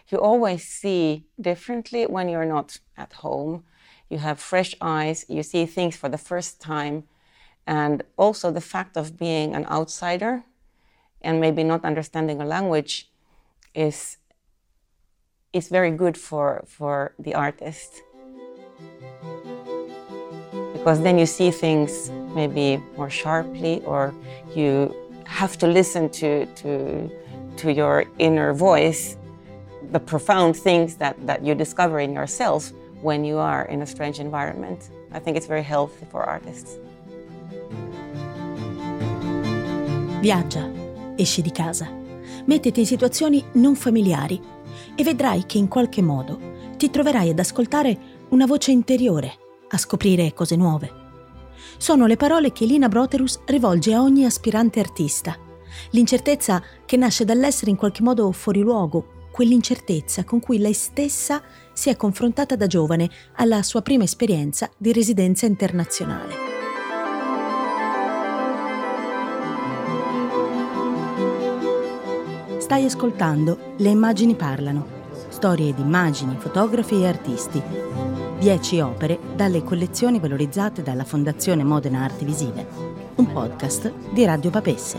You always see differently when you're not at home. You have fresh eyes, you see things for the first time. And also the fact of being an outsider and maybe not understanding a language is very good for the artist. Because then you see things maybe more sharply, or you have to listen to your inner voice, the profound things that you discover in yourself when you are in a strange environment. I think it's very healthy for artists. Viaggia, esci di casa, mettiti in situazioni non familiari e vedrai che in qualche modo ti troverai ad ascoltare una voce interiore, a scoprire cose nuove. Sono le parole che Elina Brotherus rivolge a ogni aspirante artista. L'incertezza che nasce dall'essere in qualche modo fuori luogo, quell'incertezza con cui lei stessa si è confrontata da giovane alla sua prima esperienza di residenza internazionale. Stai ascoltando Le immagini parlano. Storie di immagini, fotografi e artisti. 10 opere dalle collezioni valorizzate dalla Fondazione Modena Arti Visive. Un podcast di Radio Papesse.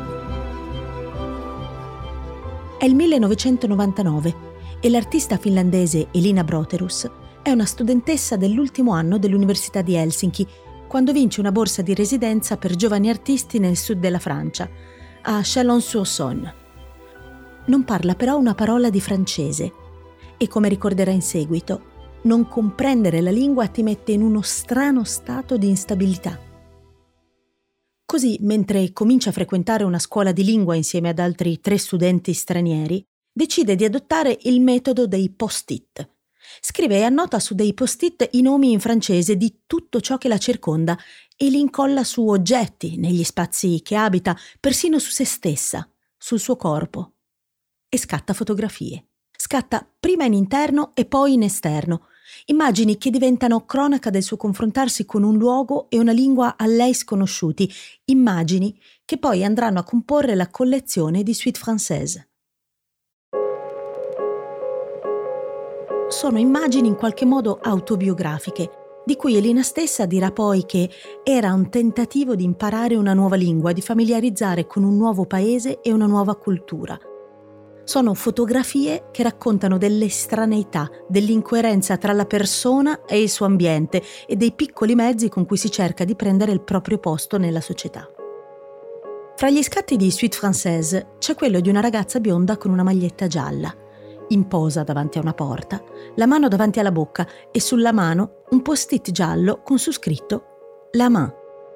È il 1999 e l'artista finlandese Elina Brotherus è una studentessa dell'ultimo anno dell'Università di Helsinki quando vince una borsa di residenza per giovani artisti nel sud della Francia, a Chalon-sur-Saône. Non parla però una parola di francese e, come ricorderà in seguito, non comprendere la lingua ti mette in uno strano stato di instabilità. Così, mentre comincia a frequentare una scuola di lingua insieme ad altri 3 studenti stranieri, decide di adottare il metodo dei post-it. Scrive e annota su dei post-it i nomi in francese di tutto ciò che la circonda e li incolla su oggetti, negli spazi che abita, persino su se stessa, sul suo corpo. E scatta fotografie. Scatta prima in interno e poi in esterno. Immagini che diventano cronaca del suo confrontarsi con un luogo e una lingua a lei sconosciuti. Immagini che poi andranno a comporre la collezione di Suite Française. Sono immagini in qualche modo autobiografiche, di cui Elina stessa dirà poi che era un tentativo di imparare una nuova lingua, di familiarizzare con un nuovo paese e una nuova cultura. Sono fotografie che raccontano dell'estraneità, dell'incoerenza tra la persona e il suo ambiente e dei piccoli mezzi con cui si cerca di prendere il proprio posto nella società. Fra gli scatti di Suite Française c'è quello di una ragazza bionda con una maglietta gialla, in posa davanti a una porta, la mano davanti alla bocca e sulla mano un post-it giallo con su scritto «La main».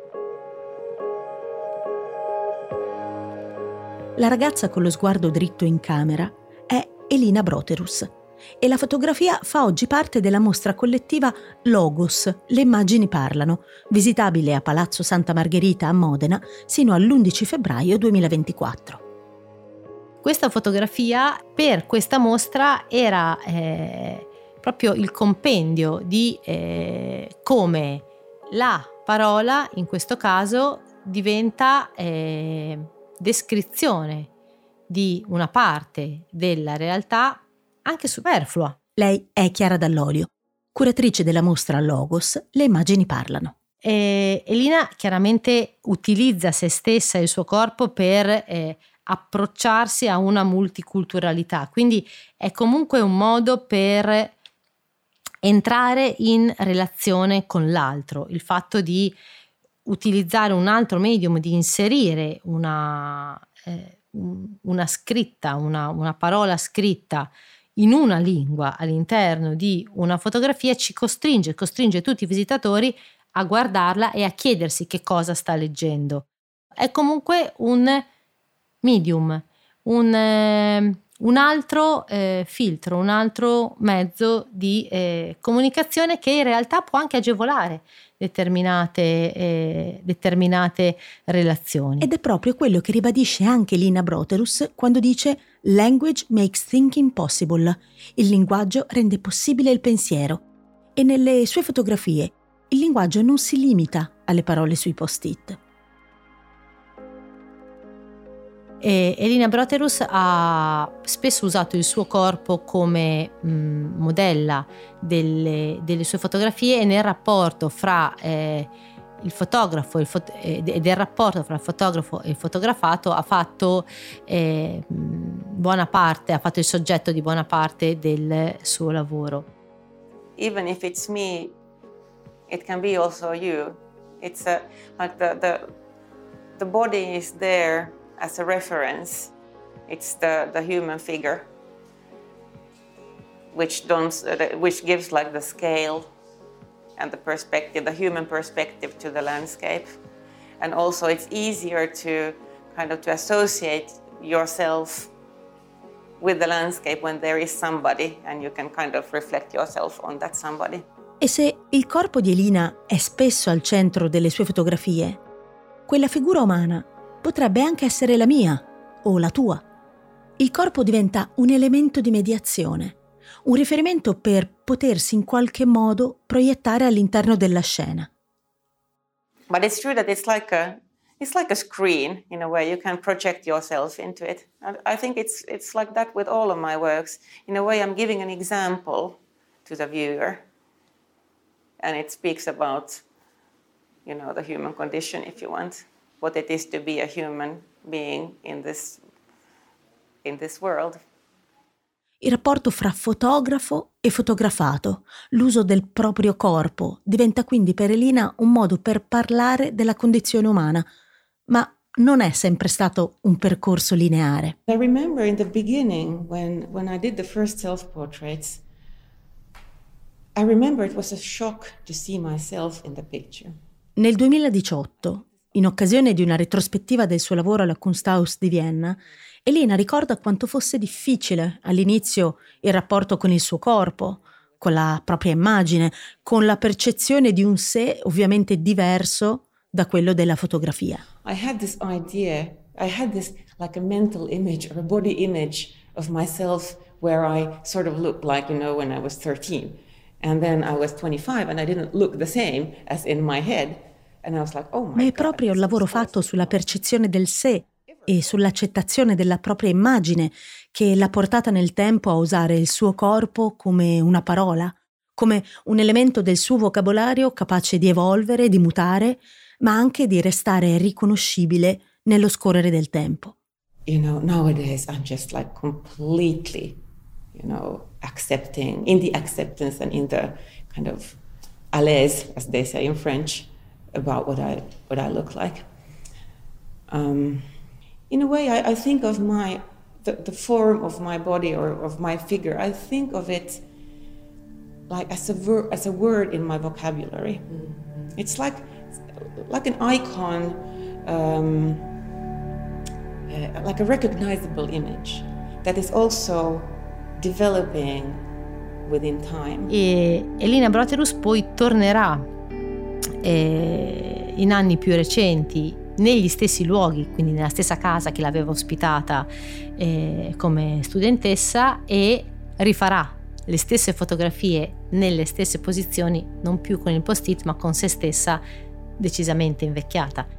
La ragazza con lo sguardo dritto in camera è Elina Brotherus e la fotografia fa oggi parte della mostra collettiva Logos, le immagini parlano, visitabile a Palazzo Santa Margherita a Modena sino all'11 febbraio 2024. Questa fotografia per questa mostra era proprio il compendio di come la parola, in questo caso, diventa descrizione di una parte della realtà anche superflua. Lei è Chiara Dall'Olio, curatrice della mostra Logos, le immagini parlano. Elina chiaramente utilizza se stessa e il suo corpo per approcciarsi a una multiculturalità, quindi è comunque un modo per entrare in relazione con l'altro, il fatto di utilizzare un altro medium, di inserire una scritta, una parola scritta in una lingua all'interno di una fotografia costringe tutti i visitatori a guardarla e a chiedersi che cosa sta leggendo. È comunque un medium, un altro filtro, un altro mezzo di comunicazione che in realtà può anche agevolare determinate relazioni. Ed è proprio quello che ribadisce anche Elina Brotherus quando dice «Language makes thinking possible». Il linguaggio rende possibile il pensiero. E nelle sue fotografie il linguaggio non si limita alle parole sui post-it. E Elina Broterus ha spesso usato il suo corpo come modella delle sue fotografie, e nel rapporto fra il fotografo e del rapporto fra il fotografo e il fotografato ha fatto ha fatto il soggetto di buona parte del suo lavoro. Even if it's me, it can be also you. It's like the body is there as a reference. It's the human figure, which gives like the scale and the perspective, the human perspective to the landscape. And also it's easier to kind of to associate yourself with the landscape when there is somebody and you can kind of reflect yourself on that somebody. E se il corpo di Elina è spesso al centro delle sue fotografie, quella figura umana potrebbe anche essere la mia o la tua. Il corpo diventa un elemento di mediazione, un riferimento per potersi in qualche modo proiettare all'interno della scena. But it's true that it's like a screen in a way. You can project yourself into it. And I think it's like that with all of my works. In a way, I'm giving an example to the viewer, and it speaks about, the human condition, if you want, what it is to be a human being in this world. Il rapporto fra fotografo e fotografato, l'uso del proprio corpo, diventa quindi per Elina un modo per parlare della condizione umana, ma non è sempre stato un percorso lineare. I remember in the beginning when I did the first self-portraits, I remember it was a shock to see myself in the picture. Nel 2018, in occasione di una retrospettiva del suo lavoro alla Kunsthaus di Vienna, Elina ricorda quanto fosse difficile all'inizio il rapporto con il suo corpo, con la propria immagine, con la percezione di un sé ovviamente diverso da quello della fotografia. I had this idea, I had this like a mental image or a body image of myself where I sort of looked like, when I was 13. And then I was 25 and I didn't look the same as in my head. And I was like, oh my God. Ma è proprio il lavoro fatto sulla percezione del sé e sull'accettazione della propria immagine che l'ha portata nel tempo a usare il suo corpo come una parola, come un elemento del suo vocabolario capace di evolvere, di mutare, ma anche di restare riconoscibile nello scorrere del tempo. Nowadays I'm just like completely, accepting, in the acceptance and in the kind of à l'aise, as they say in French, about what I look like. In a way, I think of the form of my body or of my figure. I think of it like as a word in my vocabulary. It's like an icon, like a recognizable image that is also developing within time. E Elina Broterus poi tornerà in anni più recenti negli stessi luoghi, quindi nella stessa casa che l'aveva ospitata come studentessa, e rifarà le stesse fotografie nelle stesse posizioni, non più con il post-it ma con se stessa decisamente invecchiata.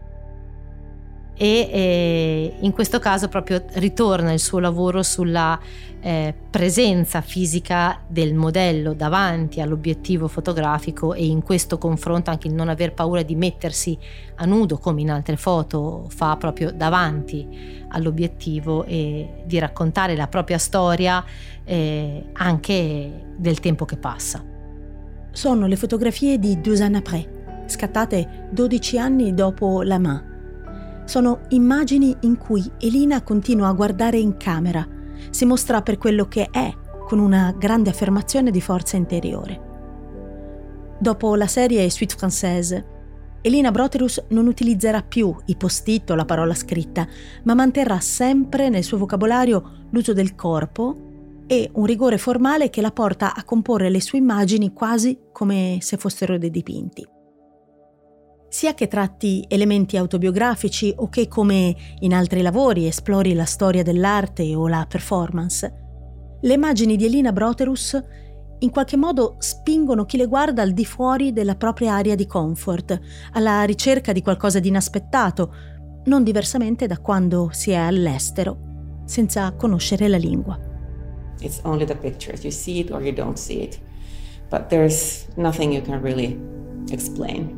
E in questo caso proprio ritorna il suo lavoro sulla presenza fisica del modello davanti all'obiettivo fotografico, e in questo confronto anche il non aver paura di mettersi a nudo come in altre foto fa proprio davanti all'obiettivo, e di raccontare la propria storia anche del tempo che passa. Sono le fotografie di 12 ans après, scattate 12 anni dopo La Main. Sono immagini in cui Elina continua a guardare in camera, si mostra per quello che è, con una grande affermazione di forza interiore. Dopo la serie Suite Française, Elina Broterus non utilizzerà più i post-it o la parola scritta, ma manterrà sempre nel suo vocabolario l'uso del corpo e un rigore formale che la porta a comporre le sue immagini quasi come se fossero dei dipinti. Sia che tratti elementi autobiografici o che, come in altri lavori, esplori la storia dell'arte o la performance, le immagini di Elina Broterus in qualche modo spingono chi le guarda al di fuori della propria area di comfort, alla ricerca di qualcosa di inaspettato, non diversamente da quando si è all'estero, senza conoscere la lingua. It's only the pictures. You see it or you don't see it. But there's nothing you can really explain.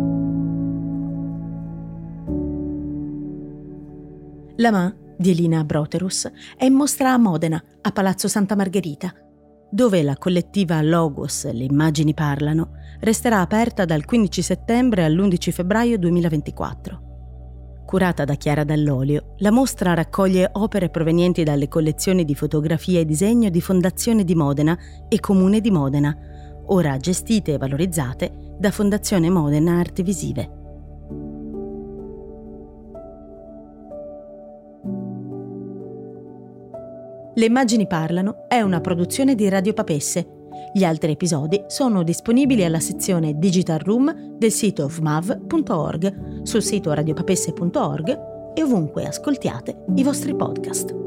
La Main di Elina Broterus è in mostra a Modena, a Palazzo Santa Margherita, dove la collettiva Logos, le immagini parlano, resterà aperta dal 15 settembre all'11 febbraio 2024. Curata da Chiara Dall'Olio, la mostra raccoglie opere provenienti dalle collezioni di fotografia e disegno di Fondazione di Modena e Comune di Modena, ora gestite e valorizzate da Fondazione Modena Arti Visive. Le immagini parlano è una produzione di Radio Papesse. Gli altri episodi sono disponibili alla sezione Digital Room del sito vmav.org, sul sito radiopapesse.org e ovunque ascoltiate i vostri podcast.